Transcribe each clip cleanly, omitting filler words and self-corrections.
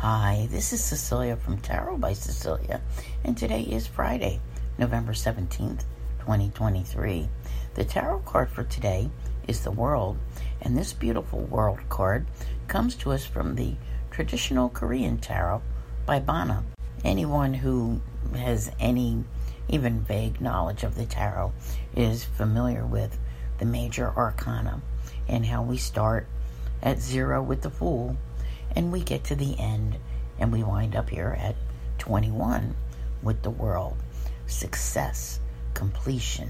Hi, this is Cecilia from Tarot by Cecilia, and today is Friday, November 17th, 2023. The tarot card for today is the World, and this beautiful World card comes to us from the traditional Korean tarot by Bana. Anyone who has any even vague knowledge of the tarot is familiar with the major arcana and how we start at 0 with the Fool, and we get to the end, and we wind up here at 21 with the World. Success, completion,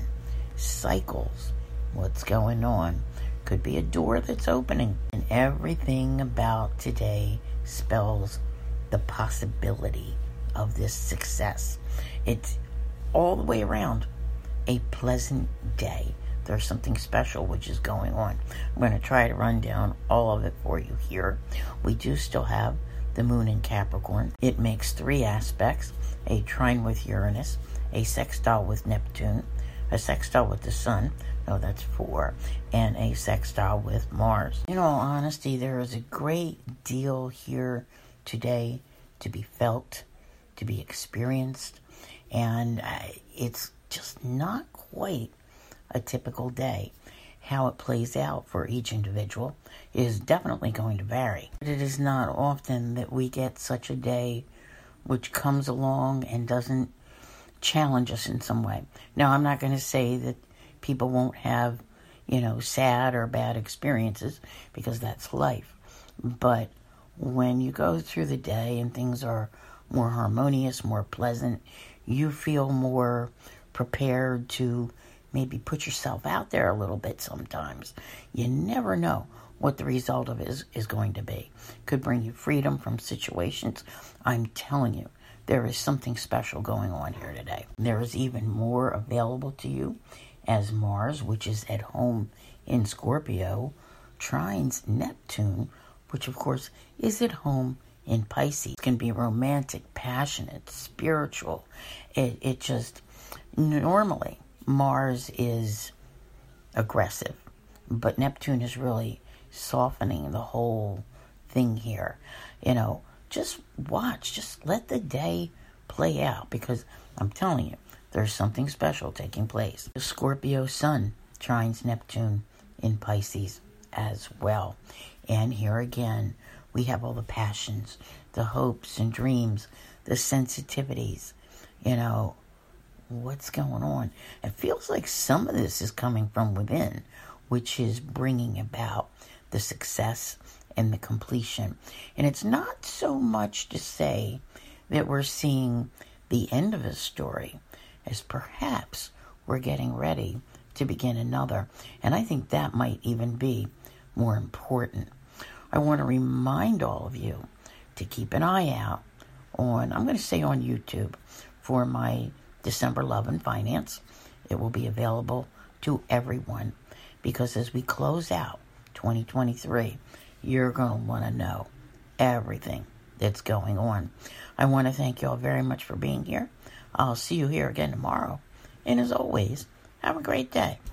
cycles, what's going on. Could be a door that's opening. And everything about today spells the possibility of this success. It's all the way around a pleasant day. There's something special which is going on. I'm going to try to run down all of it for you here. We do still have the moon in Capricorn. It makes 3 aspects: a trine with Uranus, a sextile with Neptune, a sextile with the Sun, no, that's 4, and a sextile with Mars. In all honesty, there is a great deal here today to be felt, to be experienced, and it's just not quite a typical day. How it plays out for each individual is definitely going to vary. But it is not often that we get such a day which comes along and doesn't challenge us in some way. Now, I'm not going to say that people won't have, sad or bad experiences, because that's life. But when you go through the day and things are more harmonious, more pleasant, you feel more prepared to maybe put yourself out there a little bit sometimes. You never know what the result of it is going to be. Could bring you freedom from situations. I'm telling you, there is something special going on here today. There is even more available to you as Mars, which is at home in Scorpio, trines Neptune, which of course is at home in Pisces. It can be romantic, passionate, spiritual. It just, normally, Mars is aggressive, but Neptune is really softening the whole thing here. Just watch, just let the day play out, because I'm telling you, there's something special taking place. The Scorpio Sun trines Neptune in Pisces as well. And here again, we have all the passions, the hopes and dreams, the sensitivities, what's going on. It feels like some of this is coming from within, which is bringing about the success and the completion. And it's not so much to say that we're seeing the end of a story, as perhaps we're getting ready to begin another. And I think that might even be more important. I want to remind all of you to keep an eye out on, I'm going to say on YouTube, for my December Love and Finance. It will be available to everyone, because as we close out 2023, you're going to want to know everything that's going on. I want to thank you all very much for being here. I'll see you here again tomorrow. And as always, have a great day.